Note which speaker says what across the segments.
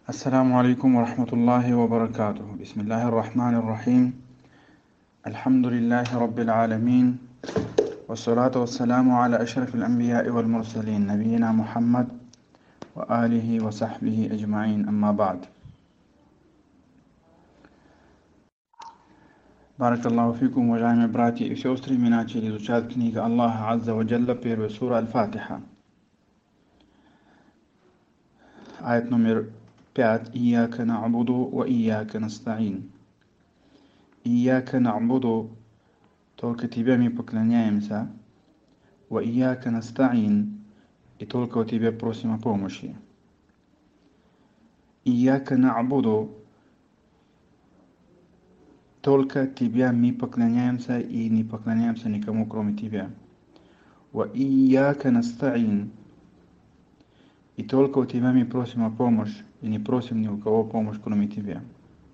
Speaker 1: السلام عليكم ورحمة الله وبركاته. بسم الله الرحمن الرحيم. الحمد لله رب العالمين، والصلاة والسلام على أشرف الأنبياء والمرسلين نبينا محمد وآله وصحبه أجمعين. أما بعد. Barakallahu fikum, уважаемые братья и сестры, мы начали изучать книгу Аллаха Азза ва Джалла, первая сура Аль-Фатиха. Аят номер 5. Ияка на'буду ва ияка наста'ин. Ияка на'буду, только Тебе мы поклоняемся, ва ияка наста'ин, и только у Тебя просим о помощи. Ияка на'буду, только Тебя мы поклоняемся и не поклоняемся никому, кроме Тебя. Ва ияка наста'ин, и только у Тебя мы просим о помощи, и не просим ни у кого помощь, кроме Тебя.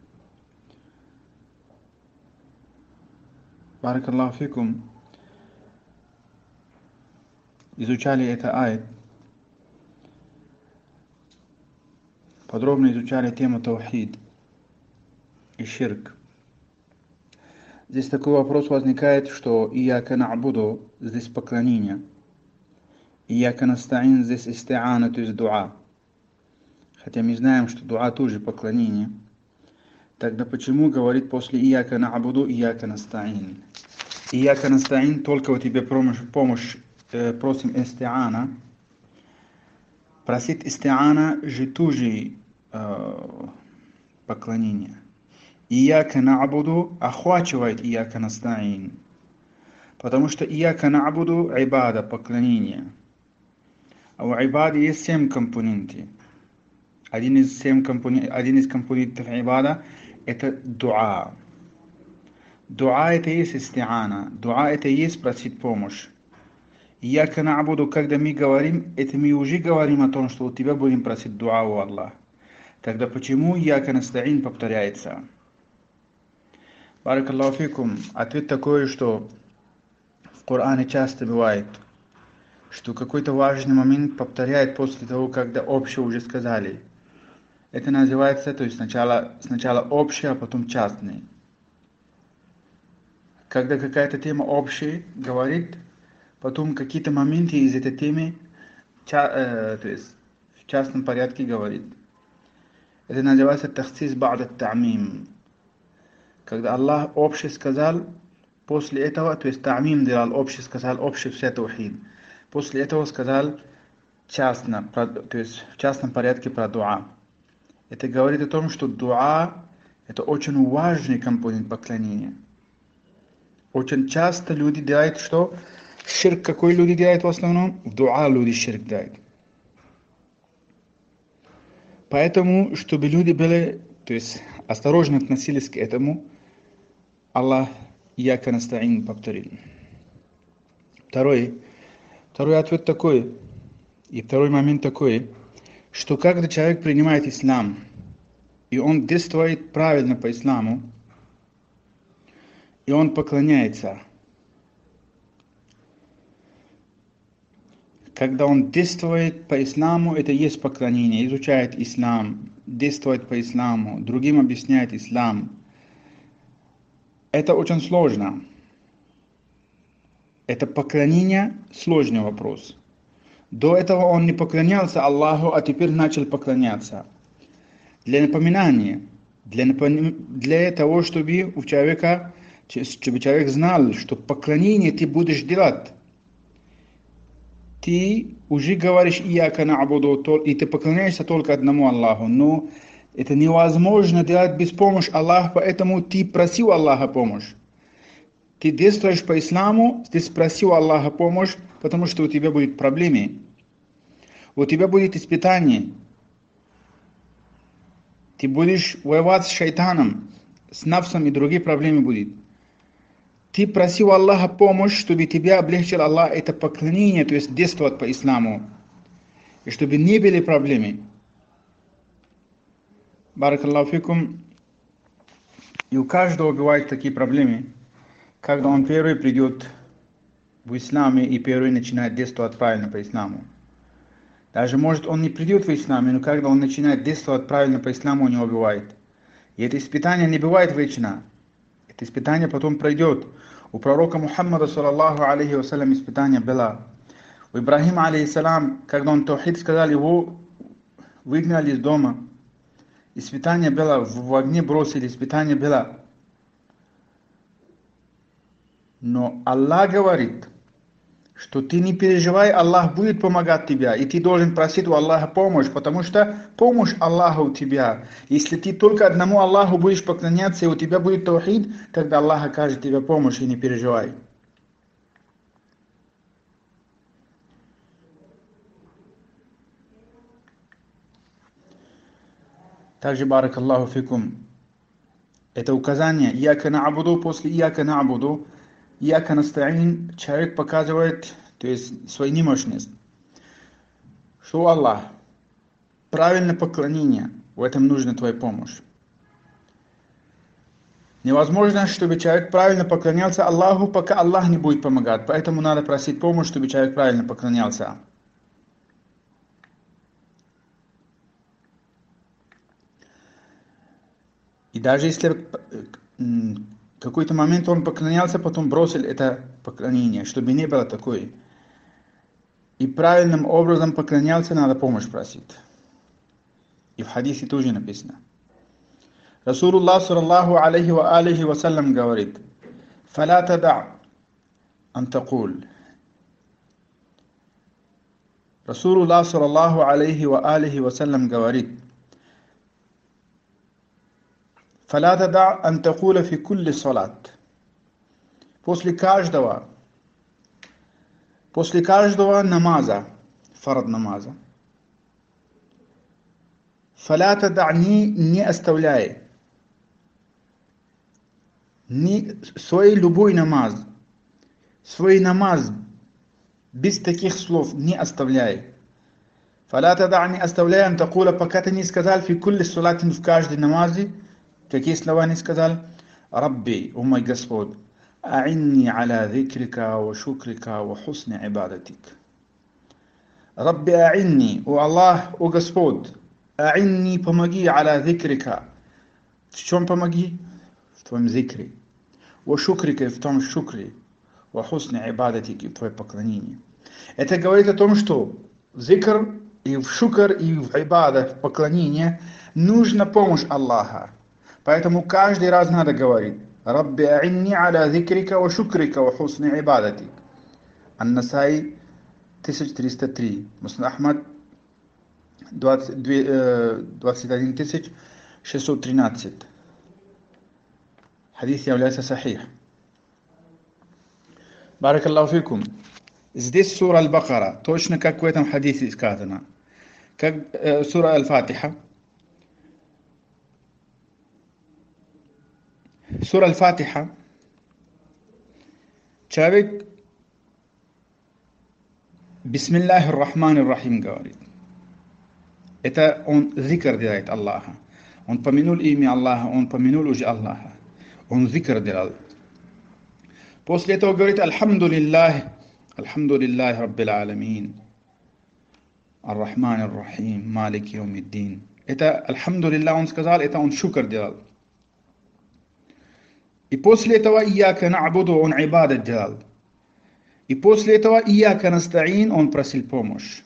Speaker 1: Баракаллаху фикум. Изучали это аят. Подробно изучали тему таухид и ширк. Здесь такой вопрос возникает, что ияка на'буду, здесь поклонение. Ияка наста'ин, здесь исти'ана, то есть дуа. Хотя мы знаем, что дуа тоже поклонение. Тогда почему говорит после ияка на'буду, ияка наста'ин? Ияка наста'ин, только у Тебя помощь просим исти'ана. Просить исти'ана же тоже поклонение. Ияка на'буду охвачивает ияка наста'ин. Потому что ияка на'буду ибада, поклонение. А у ибады есть 7 компонентов. Один из компонентов ибада — это дуа. Дуа — это есть исти'ана. Дуа — это есть просить помощь. Ияка на'буду, когда мы говорим, это мы уже говорим о том, что у Тебя будем просить дуа у Аллаха. Тогда почему ияка наста'ин повторяется? Баракаллаху фикум. Ответ такой, что в Коране часто бывает, что какой-то важный момент повторяет после того, когда общее уже сказали. Это называется, то есть сначала общее, а потом частное. Когда какая-то тема общая говорит, потом какие-то моменты из этой темы, то есть в частном порядке говорит. Это называется тахсис ба'да та'мим. Когда Аллах общий сказал, после этого, то есть та'мим делал, общий сказал, общий вся таухид. После этого сказал частно, то есть в частном порядке про дуа. Это говорит о том, что дуа — это очень важный компонент поклонения. Очень часто люди делают что? Ширк какой люди делают в основном? В дуа люди ширк делают. Поэтому, чтобы люди были, то есть осторожно относились к этому, Аллах ияка наста'ин повторил. Второй ответ такой, и второй момент такой, что когда человек принимает ислам, и он действует правильно по исламу, и он поклоняется, когда он действует по исламу, это есть поклонение, изучает ислам, действует по исламу, другим объясняет ислам. Это очень сложно. Это поклонение — сложный вопрос. До этого он не поклонялся Аллаху, а теперь начал поклоняться. Для напоминания, для того, чтобы человек знал, что поклонение ты будешь делать. Ты уже говоришь ияка на'буду, и ты поклоняешься только одному Аллаху. Но это невозможно делать без помощи Аллаха, поэтому ты просил Аллаха помощь. Ты действуешь по исламу, ты спросил Аллаха помощь, потому что у тебя будут проблемы. У тебя будет испытание. Ты будешь воевать с шайтаном, с нафсом, и другие проблемы будут. Ты просил Аллаха помощь, чтобы тебя облегчил Аллах, это поклонение, то есть действовать по исламу. И чтобы не были проблемы. Баракаллаху фикум. И у каждого бывают такие проблемы, когда он первый придет в исламе и первый начинает действовать правильно по исламу. Даже может он не придет в ислам, но когда он начинает действовать правильно по исламу, у него бывает. И это испытание не бывает вечно. Это испытание потом пройдет. У пророка Мухаммада, саллаллаху алейхи вассалям, испытание было. У Ибрахима, алейхиссалам, когда он таухид сказал, его выгнали из дома. Испытание было, в огне бросили, испытание было. Но Аллах говорит, что ты не переживай, Аллах будет помогать тебе, и ты должен просить у Аллаха помощь, потому что помощь Аллаха у тебя. Если ты только одному Аллаху будешь поклоняться, и у тебя будет таухид, тогда Аллах окажет тебе помощь, и не переживай. Также, барак Аллаху фикум, это указание, «Ияка на'буду», после «Ияка на'буду», «Ияка наста'ин», человек показывает, то есть свою немощность. Что Аллах? Правильное поклонение, в этом нужна твоя помощь. Невозможно, чтобы человек правильно поклонялся Аллаху, пока Аллах не будет помогать. Поэтому надо просить помощь, чтобы человек правильно поклонялся. И даже если в какой-то момент он поклонялся, потом бросил это поклонение, чтобы не было такой. И правильным образом поклонялся, надо помощь просить. И в хадисе тоже написано. Расулуллах саллаллаху алейхи ва алейхи вассалям говорит: «Фаля тада' ан такуль». Расулуллах саллаллаху алейхи ва алейхи вассалям говорит: «Фаля тада' ан такуля фи кулли салат». После каждого намаза, фард намаза. «Фаля тада' не оставляй». Свой любой намаз, свой намаз без таких слов не оставляй. «Фаля тада' не оставляй ан такуля», пока ты не сказал фи кулли салатин, в каждой намазе. Какие слова не сказал? «Рабби, о мой Господь, а'инни аля зикрика ва шукрика ва хусни ибадатик». «Рабби а'инни», о Аллах, о Господь, а'инни, помоги, аля зикрика. В чем помоги? В твоем зикре. «Ва шукрика», в том шукре. «Ва хусни ибадатик», в твоем поклонении. Это говорит о том, что в зикр и в шукр и в ибада, в поклонении, нужна помощь Аллаха. Поэтому каждый раз надо говорить: «Рабби а'инни аля зикрика ва шукрика ва хусни ибадатик». Ан-Насаи 1303. Муснад Ахмад 21613. Хадис является сахих. Барак Аллаху фикум. Здесь сура Аль-Бакара, точно как в этом хадисе сказано. Как сура Аль-Фатиха. Сура Аль-Фатиха. Человек Бисмиллахир Рахманир Рахим говорит. Это он зикр делает Аллаха. Он помянул имя Аллаха, он помянул уже Аллаха. Он зикр делал. После этого говорит: Альхамдулиллах Раббил Аламин, Ар-Рахманир Рахим, Малик Йомиддин. Это Альхамдулиллах он сказал, это он шукр делал. И после этого Ияка на'буду, он ибадат делал. И после этого Ияка наста'ин, он просил помощь.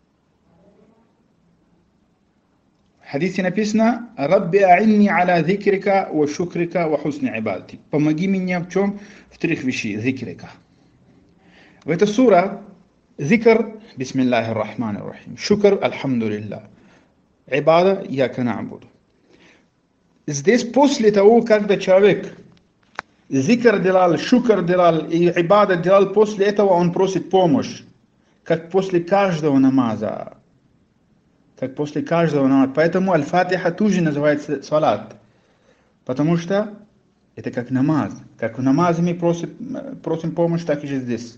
Speaker 1: В хадисе написано: Рабби а'инни аля зикрика ва шукрика ва хусни ибадатик. Помоги мне в чем? В трех вещей. Зикрика. В этой суре зикр Бисмиллахир Рахманир Рахим, шукр Альхамдулиллах, ибада Ияка на'буду. Здесь после того, когда человек зикр делал, шукр делал и ибадат делал, после этого он просит помощь, как после каждого намаза. Поэтому Аль-Фатиха тоже называется салат, потому что это как намаз. Как в намазе мы просим помощь, так и же здесь.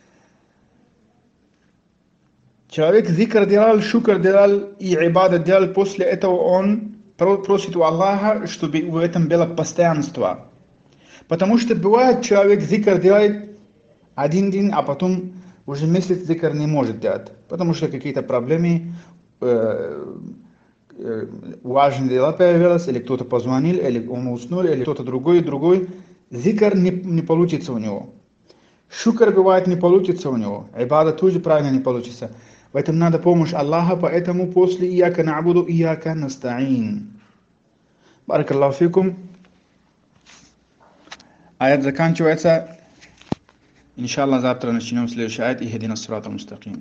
Speaker 1: Человек зикр делал, шукр делал и ибадат делал, после этого он просит у Аллаха, чтобы в этом было постоянство. Потому что бывает, человек зикр делает один день, а потом уже месяц зикр не может делать, потому что какие-то проблемы, важные дела появились, или кто-то позвонил, или он уснул, или кто-то другой, зикр не получится у него. Шукр бывает не получится у него, ибада тоже правильно не получится. Поэтому надо помощь Аллаха, поэтому после «Ияка на'буду, ияка наста'ин». Баракаллаху фикум. Аят заканчивается. Иншаллах, завтра начнем следующий аят. «Ихдина ссирата мустаким».